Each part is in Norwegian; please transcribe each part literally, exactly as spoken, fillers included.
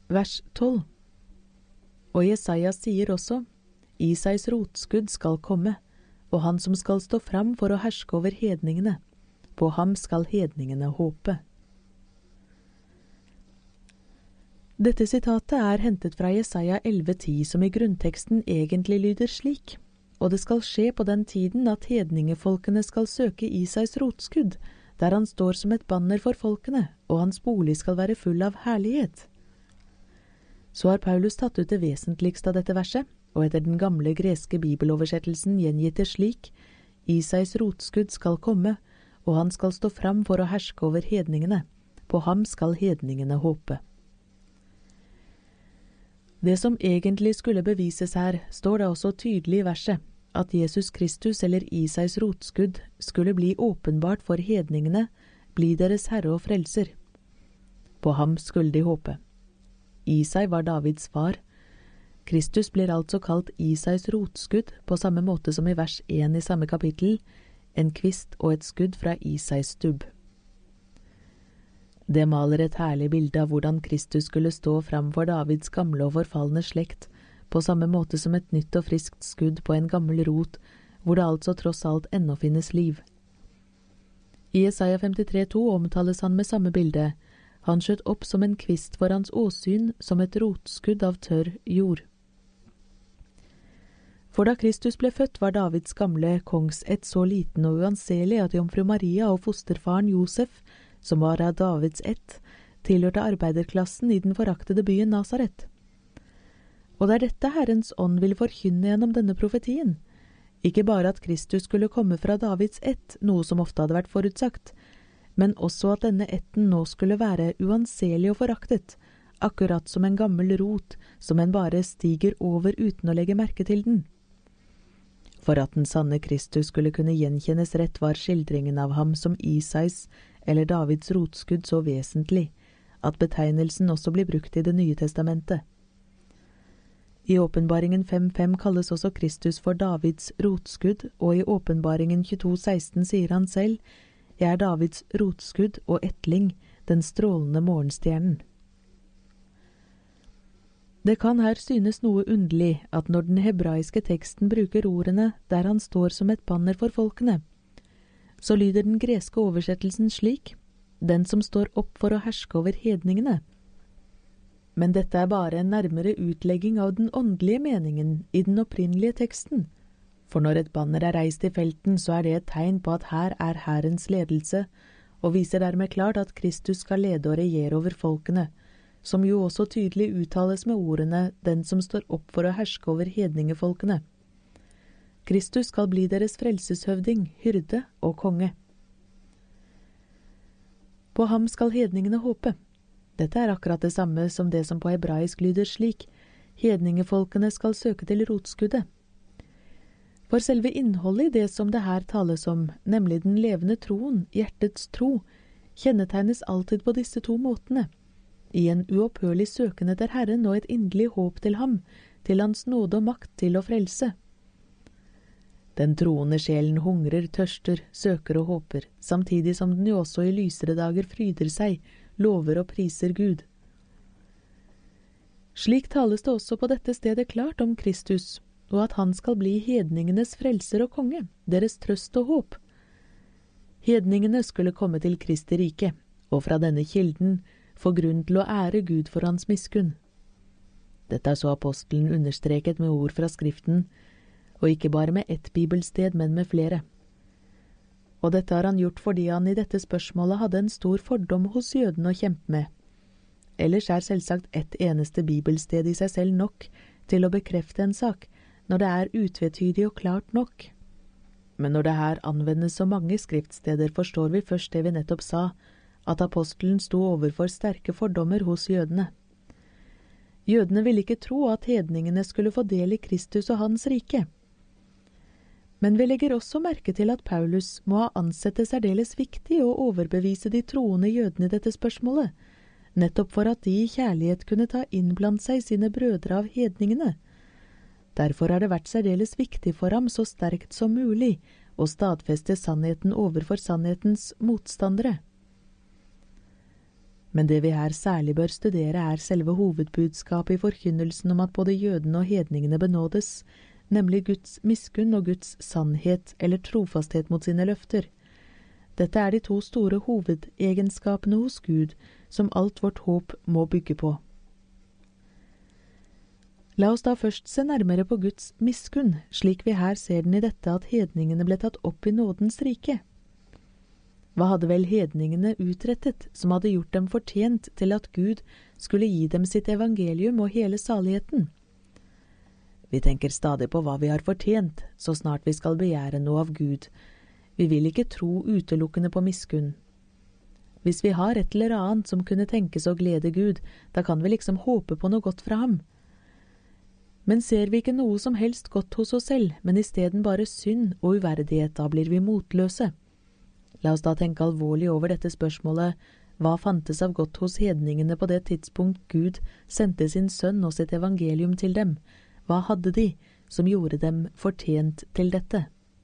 vers tolv. Og Jesaja sier også, Isais rotskudd skal komme, og han som skal stå fram for å herske over hedningene. På ham skal hedningene håpe. Dette sitatet er hentet fra Jesaja elleve ti, som i grunnteksten egentlig lyder slik. Og det skal skje på den tiden at hedningefolkene skal søke Isais rotskudd, der han står som et banner for folkene, og hans bolig skal være full av herlighet. Så har Paulus tatt ut det vesentligste av dette verset, og etter den gamle greske bibeloversettelsen gjengitt det slik, Isais rotskudd skal komme, og han skal stå fram for å herske over hedningene. På ham skal hedningene håpe. Det som egentlig skulle bevises her, står da også tydelig i verset, at Jesus Kristus eller Isais rotskudd skulle bli åpenbart for hedningene, bli deres herre og frelser. På ham skulle de håpe. Isai var Davids far. Kristus blir altså kalt Isais rotskudd, på samme måte som i vers én i samme kapittel, en kvist og et skudd fra Isais stubb. Det maler et herlig bilde av hvordan Kristus skulle stå fram for Davids gamle og forfalne slekt, på samme måte som et nytt og friskt skudd på en gammel rot, hvor det altså tross alt ennå finnes liv. I Jesaja femtitre to omtales han med samme bilde. Han skjøt opp som en kvist for hans åsyn, som et rotskudd av tørr jord. For da Kristus ble født, var Davids gamle kongsett så liten og uanselig at jomfru Maria og fosterfaren Josef, som var av Davids ett, tilhørte arbeiderklassen i den foraktede byen Nazaret. Og det er dette Herrens ånd vil forkynne gjennom denne profetien. Ikke bare at Kristus skulle komme fra Davids ett, noe som ofte hadde vært forutsagt, men også at denne etten nå skulle være uanselig og foraktet, akkurat som en gammel rot som en bare stiger over uten å legge merke til den. For at den sanne Kristus skulle kunne gjenkjennes rett, var skildringen av ham som Isais eller Davids rotskudd så vesentlig, at betegnelsen også blir brukt i Det nye testamentet. I åpenbaringen fem fem kalles også Kristus for Davids rotskudd, og i åpenbaringen tjueto seksten sier han selv, «Jeg er Davids rotskudd og ettling, den strålende morgenstjernen». Det kan her synes noe underlig at når den hebraiske teksten bruker ordene der han står som et banner for folkene, så lyder den greske oversettelsen slik, «Den som står opp for å herske over hedningene». Men dette er bare en nærmere utlegging av den åndelige meningen i den opprinnelige teksten. For når et banner er reist i felten, så er det et tegn på at her er Herrens ledelse, og viser dermed klart at Kristus skal lede og regjere over folkene, som jo også tydelig uttales med ordene «den som står opp for å herske over hedningefolkene». Kristus skal bli deres frelseshøvding, hyrde og konge. På ham skal hedningene håpe. Dette er akkurat det samme som det som på hebraisk lyder slik, hedningefolkene skal søke til rotskuddet. For selve innholdet i det som det her tales om, nemlig den levende troen, hjertets tro, kjennetegnes alltid på disse to måtene, i en uopphørlig søken etter Herren og et inderlig håp til ham, til hans nåde og makt til å frelse. Den troende sjelen hungrer, tørster, søker og håper, samtidig som den jo også i lysere dager fryder seg, lover og priser Gud. Slik tales det også på dette stedet klart om Kristus, og at han skal bli hedningenes frelser og konge, deres trøst og håp. Hedningene skulle komme til Kristi rike, og fra denne kilden få grunn til å ære Gud for hans miskunn. Dette er så apostelen understreket med ord fra Skriften, og ikke bare med ett bibelsted, men med flere. Og dette har han gjort fordi han i dette spørsmålet hadde en stor fordom hos jødene å kjempe med. Ellers er selvsagt ett eneste bibelsted i seg selv nok til å bekrefte en sak, når det er utvetydig og klart nok. Men når det her anvendes så mange skriftsteder, forstår vi først det vi nettopp sa, at apostelen sto overfor sterke fordommer hos jødene. Jødene ville ikke tro at hedningene skulle få del i Kristus og hans rike. Men vi legger også merke til at Paulus må ha ansett det særdeles viktig å overbevise de troende jødene i dette spørsmålet, nettopp for at de i kjærlighet kunne ta inn blant seg sine brødre av hedningene. Derfor har det vært særdeles viktig for ham så sterkt som mulig å stadfeste sannheten overfor sannhetens motstandere. Men det vi her særlig bør studere er selve hovedbudskapet i forkynnelsen om at både jødene og hedningene benådes, nemlig Guds miskunn og Guds sannhet eller trofasthet mot sine løfter. Dette er de to store hovedegenskapene hos Gud som alt vårt håp må bygge på. La oss da først se nærmere på Guds miskunn, slik vi her ser den i dette at hedningene ble tatt opp i nådens rike. Hva hadde vel hedningene utrettet som hadde gjort dem fortjent til at Gud skulle gi dem sitt evangelium og hele saligheten? Vi tenker stadig på hva vi har fortjent, så snart vi skal begjære noe av Gud. Vi vil ikke tro utelukkende på miskunn. Hvis vi har et eller annet som kunne tenkes å glede Gud, da kan vi liksom håpe på noe godt fra ham. Men ser vi ikke noe som helst godt hos oss selv, men i stedet bare synd og uverdighet, da blir vi motløse. La oss da tenke alvorlig over dette spørsmålet: hva fantes av godt hos hedningene på det tidspunkt Gud sendte sin sønn og sitt evangelium til dem? Hva hadde de som gjorde dem fortjent til dette?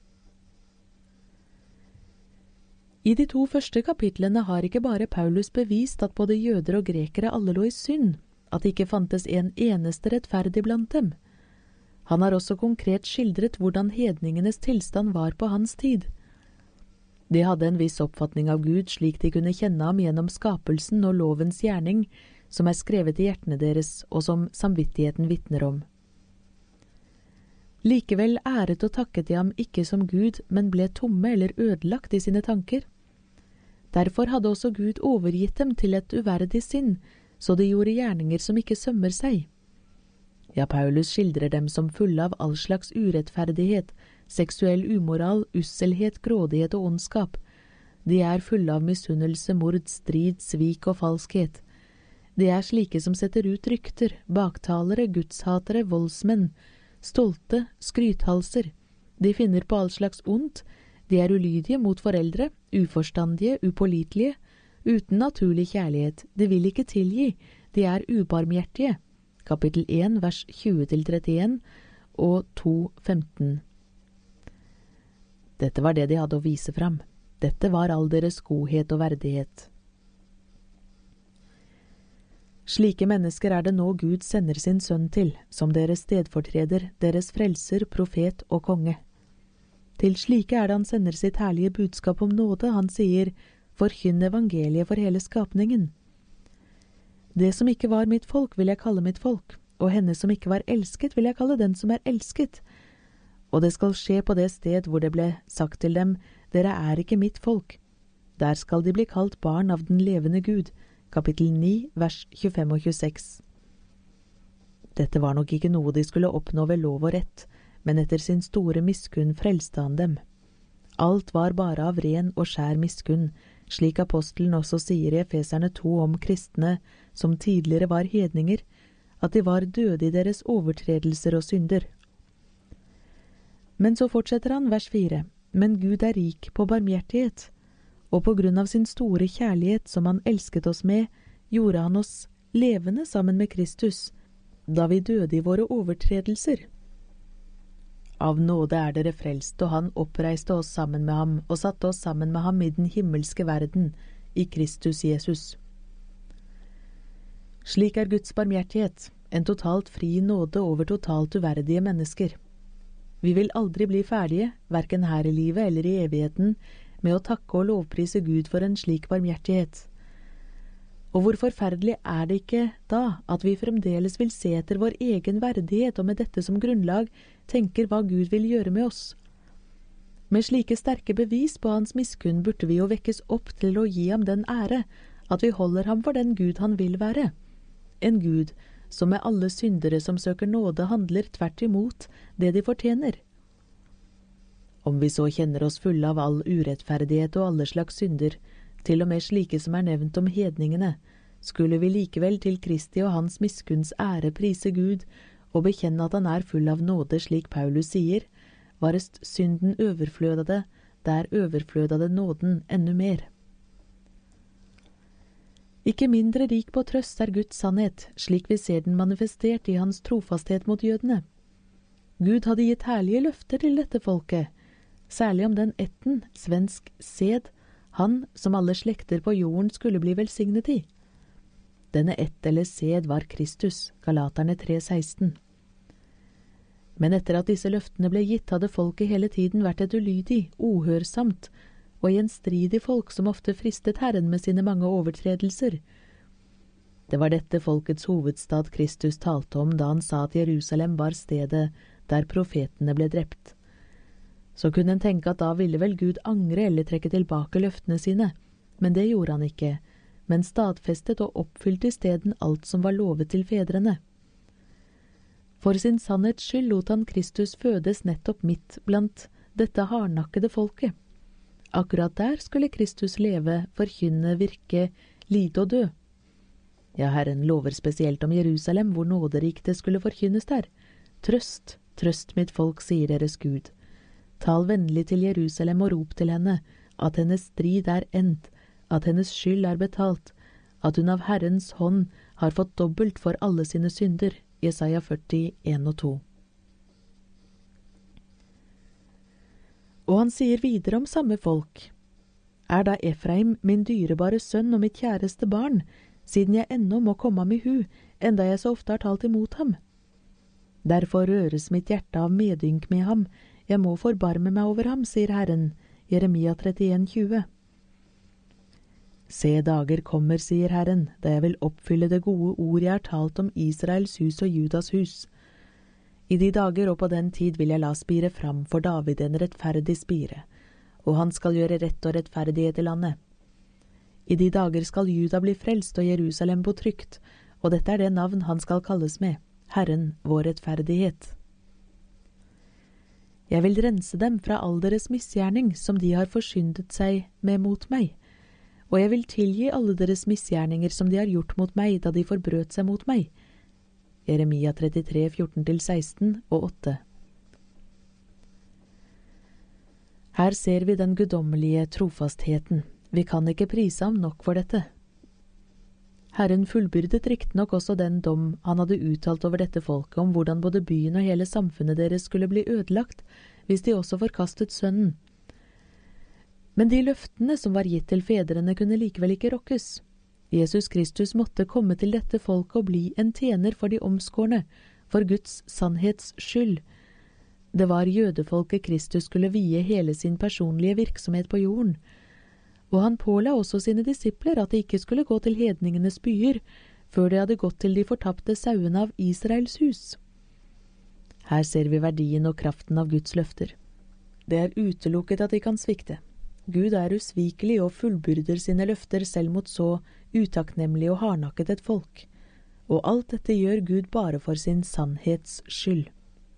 I de to første kapitlene har ikke bare Paulus bevist at både jøder og grekere alle lå i synd, at det ikke fantes en eneste rettferdig blant dem. Han har også konkret skildret hvordan hedningenes tilstand var på hans tid. De hadde en viss oppfatning av Gud slik de kunne kjenne ham gjennom skapelsen og lovens gjerning, som er skrevet i hjertene deres og som samvittigheten vitner om. Likevel æret og takket de ham ikke som Gud, men ble tomme eller ødelagt i sine tanker. Derfor hadde også Gud overgitt dem til et uverdig sinn, så de gjorde gjerninger som ikke sømmer seg. Ja, Paulus skildrer dem som fulle av all slags urettferdighet, seksuell umoral, usselhet, grådighet og ondskap. De er fulle av misunnelse, mord, strid, svik og falskhet. De er slike som setter ut rykter, baktalere, gudshatere, voldsmenn, stolte, skrythalser. De finner på all slags ondt. De er ulydige mot foreldre, uforstandige, upålitelige, uten naturlig kjærlighet. De vil ikke tilgi. De er ubarmhjertige. Kapittel én, vers tjue til trettien og to femten. Dette var det de hadde å vise fram. Dette var all deres godhet og verdighet. Slike mennesker er det nå Gud sender sin sønn til, som deres stedfortreder, deres frelser, profet og konge. Til slike er det han sender sitt herlige budskap om nåde. Han sier: forkynn evangeliet for hele skapningen. Det som ikke var mitt folk vil jeg kalle mitt folk, og henne som ikke var elsket vil jeg kalle den som er elsket. Og det skal skje på det sted hvor det ble sagt til dem: dere er ikke mitt folk. Der skal de bli kalt barn av den levende Gud. Kapittel ni, vers tjuefem og tjueseks. Dette var nok ikke noe de skulle oppnå ved lov og rett, men etter sin store miskunn frelste han dem. Alt var bare av ren og skjær miskunn, slik apostelen også sier i Efeserne to om kristne som tidligere var hedninger, at de var døde i deres overtredelser og synder. Men så fortsetter han vers fire. Men Gud er rik på barmhjertighet, og på grunn av sin store kjærlighet som han elsket oss med, gjorde han oss levende sammen med Kristus, da vi døde i våre overtredelser. Av nåde er dere frelst, og han oppreiste oss sammen med ham, og satte oss sammen med ham i den himmelske verden, i Kristus Jesus. Slik er Guds barmhjertighet, en totalt fri nåde over totalt uverdige mennesker. Vi vil aldri bli ferdige, hverken her i livet eller i evigheten, med å takke og lovprise Gud for en slik barmhjertighet. Og hvor forferdelig er det ikke da at vi fremdeles vil se etter vår egen verdighet og med dette som grunnlag tenker hva Gud vil gjøre med oss? Med slike sterke bevis på hans miskunn burde vi jo vekkes opp til å gi ham den ære, at vi holder ham for den Gud han vil være. En Gud som med alle syndere som søker nåde handler tvert imot det de fortjener. Om vi så kjenner oss fulle av all urettferdighet og alle slags synder, til og med slike som er nevnt om hedningene, skulle vi likevel til Kristi og hans miskunns ære prise Gud og bekjenne at han er full av nåde, slik Paulus sier: varest synden overflødade, der overflødade nåden ännu mer. Ikke mindre rik på trøst er Guds sannhet, slik vi ser den manifestert i hans trofasthet mot jødene. Gud hadde gitt herlige løfter til dette folket, særlig om den etten, svensk sed, han som alle slekter på jorden skulle bli velsignet i. Denne ett eller sed var Kristus, Galaterne tre seksten. Men etter at disse løftene ble gitt, hadde folket hele tiden vært et ulydig, ohørsamt og gjenstridig folk som ofte fristet Herren med sine mange overtredelser. Det var dette folkets hovedstad Kristus talte om da han sa at Jerusalem var stedet der profetene ble drept. Så kunne en tenke at da ville vel Gud angre eller trekke tilbake løftene sine, men det gjorde han ikke, men stadfestet og oppfylte i stedet alt som var lovet til fedrene. For sin sannhets skyld lot han Kristus fødes nettopp midt blant dette hardnakkede folket. Akkurat der skulle Kristus leve, forkynne, virke, lide og dø. Ja, Herren lover spesielt om Jerusalem, hvor nåderikt det skulle forkynnes der. Trøst, trøst mitt folk, sier deres Gud. Tal vennlig til Jerusalem og rop til henne, at hennes strid er endt, at hennes skyld er betalt, at hun av Herrens hånd har fått dobbelt for alle sine synder. Jesaja førti, en og to. Og han sier videre om samme folk. Er da Efraim min dyrebare sønn og mitt kjæreste barn, siden jeg ennå må komme ham i hu, enda jeg så ofte har talt imot ham? Derfor røres mitt hjerte av medynk med ham, jeg må forbarme meg over ham, sier Herren, Jeremia trettien, tjue. Se, dager kommer, sier Herren, da jeg vil oppfylle det gode ord jeg har talt om Israels hus og Judas hus. I de dager og på den tid vil jeg la spire fram for David en rettferdig spire, og han skal gjøre rett og rettferdighet i landet. I de dager skal Juda bli frelst og Jerusalem bo trygt, og dette er det navn han skal kalles med, Herren vår rettferdighet. Jeg vil rense dem fra all deres misgjerning som de har forsyndet seg med mot meg, og jeg vil tilgi alle deres misgjerninger som de har gjort mot meg da de forbrøt seg mot meg. Jeremia trettitre, fjorten til seksten og åtte. Her ser vi den guddommelige trofastheten. Vi kan ikke prise ham nok for dette. Herren fullbyrdet riktignok også den dom han hadde uttalt over dette folket om hvordan både byen og hele samfunnet deres skulle bli ødelagt hvis de også forkastet sønnen. Men de løftene som var gitt til fedrene kunne likevel ikke rokkes. Jesus Kristus måtte komme til dette folket og bli en tjener for de omskårne, for Guds sannhets skyld. Det var jødefolket Kristus skulle vie hele sin personlige virksomhet på jorden, og han påla også sine disipler at de ikke skulle gå til hedningenes byer, før de hadde gått til de fortapte sauene av Israels hus. Her ser vi verdien og kraften av Guds løfter. Det er utelukket at de kan svikte. Gud er usvikelig og fullbyrder sine løfter selv mot så utakknemlig og hardnakket et folk, og alt dette gjør Gud bare for sin sannhets skyld.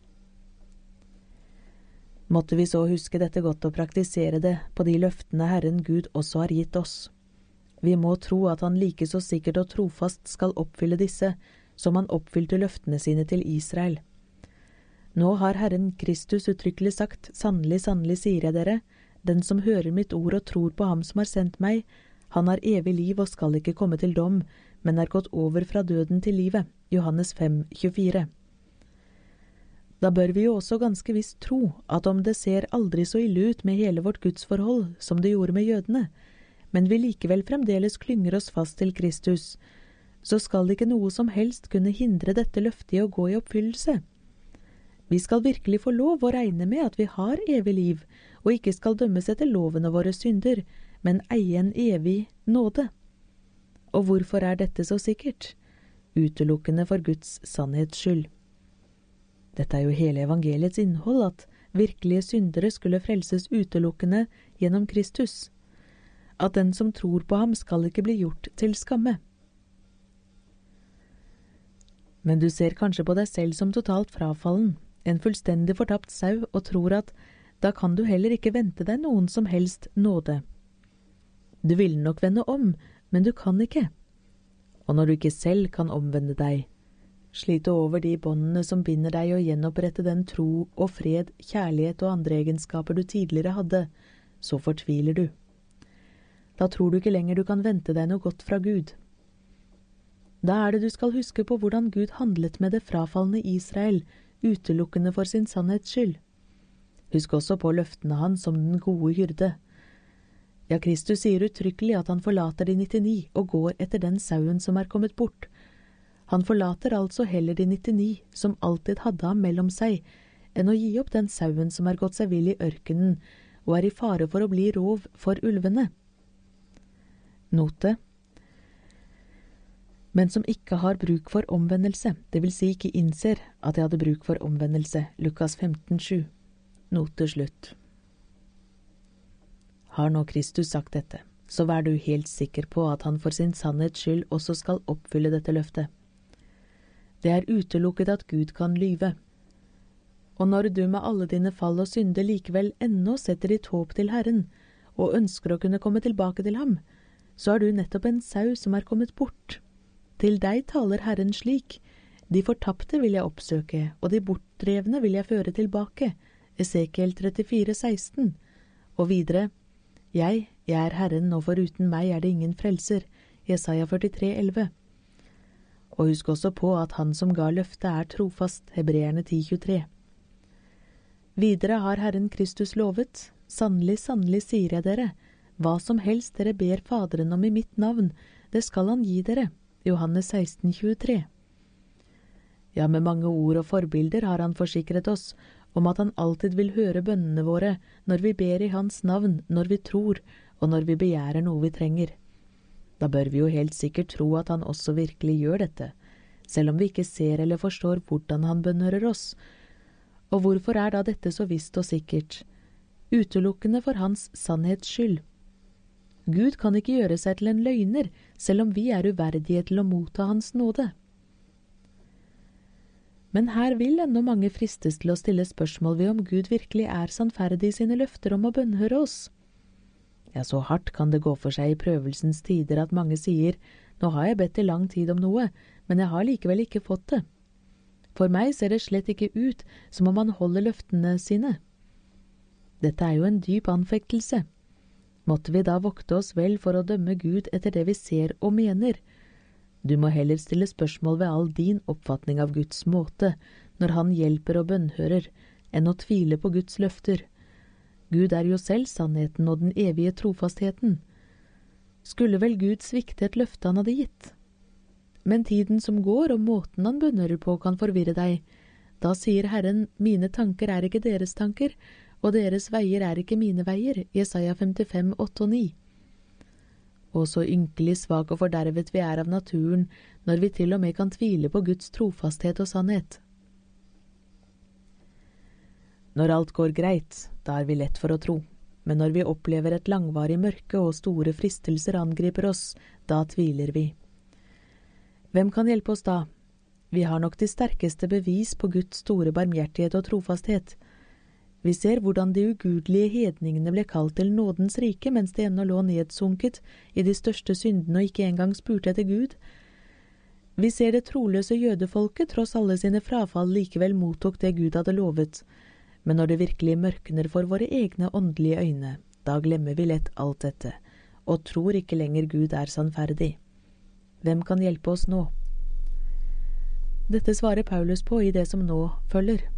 Måtte vi så huske dette godt og praktisere det på de løftene Herren Gud også har gitt oss. Vi må tro at han like så sikkert og trofast skal oppfylle disse, som han oppfylte løftene sine til Israel. Nå har Herren Kristus uttrykkelig sagt, sannelig, sannelig sier jeg dere, den som hører mitt ord og tror på ham som har sendt meg, han har evig liv og skal ikke komme til dom, men er gått over fra døden til livet. Johannes fem, tjuefire. Da bør vi jo også ganske visst tro at om det ser aldri så ille ut med hele vårt gudsforhold som det gjorde med jødene, men vi likevel fremdeles klynger oss fast til Kristus, så skal det ikke noe som helst kunne hindre dette løftet i å gå i oppfyllelse. Vi skal virkelig få lov å regne med at vi har evig liv, og ikke skal dømmes etter loven av våre synder, men eie en evig nåde. Og hvorfor er dette så sikkert? Utelukkende for Guds sannhets skyld. Dette er jo hele evangeliets innhold, at virkelige syndere skulle frelses utelukkende gjennom Kristus. At den som tror på ham skal ikke bli gjort til skamme. Men du ser kanskje på deg selv som totalt frafallen, en fullstendig fortapt sau, og tror at da kan du heller ikke vente deg noen som helst nåde. Du vil nok vende om, men du kan ikke. Og når du ikke selv kan omvende deg, slite over de båndene som binder deg og gjenopprette den tro og fred, kjærlighet og andre egenskaper du tidligere hadde, så fortviler du. Da tror du ikke lenger du kan vente deg noe godt fra Gud. Da er det du skal huske på hvordan Gud handlet med det frafalne Israel, utelukkende for sin sannhets skyld. Husk også på løftene hans som den gode hyrde. Ja, Kristus sier uttrykkelig at han forlater de nittini og går etter den sauen som er kommet bort. Han forlater altså heller de nittini som alltid hadde ham mellom seg, enn å gi opp den sauen som er gått seg vill i ørkenen og er i fare for å bli rov for ulvene. Note: men som ikke har bruk for omvendelse, det vil si ikke innser at de hadde bruk for omvendelse. Lukas femten sju. Note slutt. Har nå Kristus sagt dette, så vær du helt sikker på at han for sin sannhets skyld også skal oppfylle dette løftet. Det er utelukket at Gud kan lyve. Og når du med alle dine fall og synder likevel ennå setter ditt håp til Herren, og ønsker å kunne komme tilbake til ham, så er du nettopp en sau som er kommet bort. Til deg taler Herren slik: de fortapte vil jeg oppsøke, og de bortdrevne vil jeg føre tilbake. Esekiel trettifire seksten. Og videre: jeg, jeg er Herren, og foruten meg er det ingen frelser. Jesaja førtitre elleve. Og husk også på at han som ga løftet er trofast. Hebreerne ti tjuetre. Videre har Herren Kristus lovet: sannelig, sannelig sier jeg dere, hva som helst dere ber Faderen om i mitt navn, det skal han gi dere. Johannes seksten tjuetre. Ja, med mange ord og forbilder har han forsikret oss om at han alltid vil høre bønnene våre når vi ber i hans navn, når vi tror, og når vi begjærer noe vi trenger. Da bør vi jo helt sikkert tro at han også virkelig gjør dette, selv om vi ikke ser eller forstår hvordan han bønnhører oss. Og hvorfor er da dette så visst og sikkert? Utelukkende for hans sannhets skyld. Gud kan ikke gjøre seg til en løgner, selv om vi er uverdige til å motta hans nåde. Men her vil ennå mange fristes til å stille spørsmål ved om Gud virkelig er sannferdig i sine løfter om å bønnhøre oss. Ja, så hardt kan det gå for seg i prøvelsens tider at mange sier: nå har jeg bedt i lang tid om noe, men jeg har likevel ikke fått det. For meg ser det slett ikke ut som om han holder løftene sine. Dette er jo en dyp anfektelse. Måtte vi da vokte oss vel for å dømme Gud etter det vi ser og mener? Du må heller stille spørsmål ved all din oppfatning av Guds måte, når han hjelper og bønnhører, enn å tvile på Guds løfter. Gud er jo selv sannheten og den evige trofastheten. Skulle vel Gud svikte et løfte han hadde gitt? Men tiden som går og måten han bønnhører på kan forvirre deg. Da sier Herren: mine tanker er ikke deres tanker, og deres veier er ikke mine veier. Jesaja femtifem åtte og ni. Og så ynkelig svak og fordervet vi er av naturen, når vi til og med kan tvile på Guds trofasthet og sannhet. Når alt går greit, da er vi lett for å tro, men når vi opplever et langvarig mørke og store fristelser angriper oss, da tviler vi. Hvem kan hjelpe oss da? Vi har nok de sterkeste bevis på Guds store barmhjertighet og trofasthet. Vi ser hvordan de ugudelige hedningene ble kalt til nådens rike, mens de ennå lå nedsunket i de største syndene og ikke engang spurte etter Gud. Vi ser det troløse jødefolket, tross alle sine frafall, likevel mottok det Gud hadde lovet. Men når det virkelig mørkner for våre egne åndelige øyne, da glemmer vi lett alt dette, og tror ikke lenger Gud er sannferdig. Hvem kan hjelpe oss nå? Dette svarer Paulus på i det som nå følger.